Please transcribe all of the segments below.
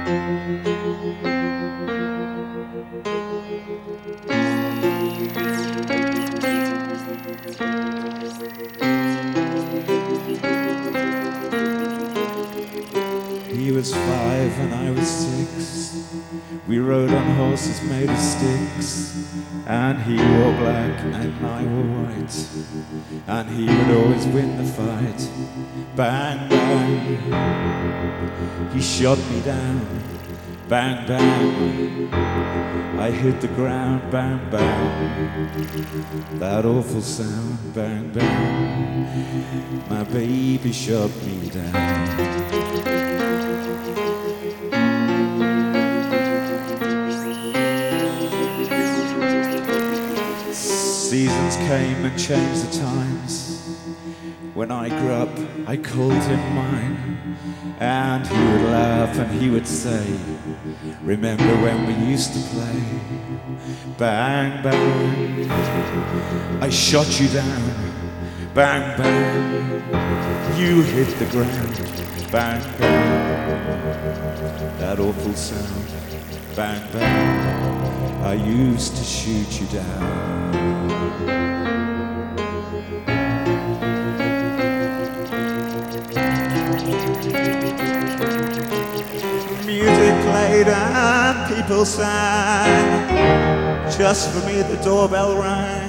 He was 5 and I was 6. We rode on horses made of sticks, and he wore black and I wore white, and he would always win the fight. Bang, bang, he shot me down. Bang, bang, I hit the ground. Bang, bang, that awful sound. Bang, bang, my baby shot me down. Seasons came and changed the times. When I grew up, I called him mine, and he would laugh and he would say, remember when we used to play? Bang, bang, I shot you down. Bang, bang, you hit the ground. Bang, bang, that awful sound. Bang, bang, I used to shoot you down. Music played and people sang. Just for me the doorbell rang.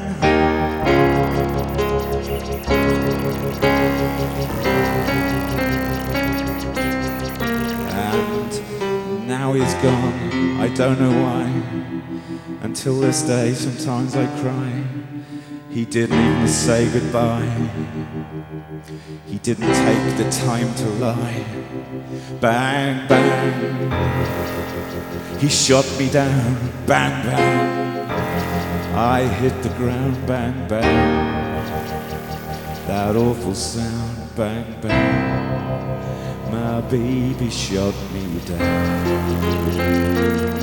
And now he's gone, I don't know why. Until this day sometimes I cry. He didn't even say goodbye. He didn't take the time to lie. Bang, bang, he shot me down. Bang, bang, I hit the ground. Bang, bang, that awful sound. Bang, bang, my baby shot me down.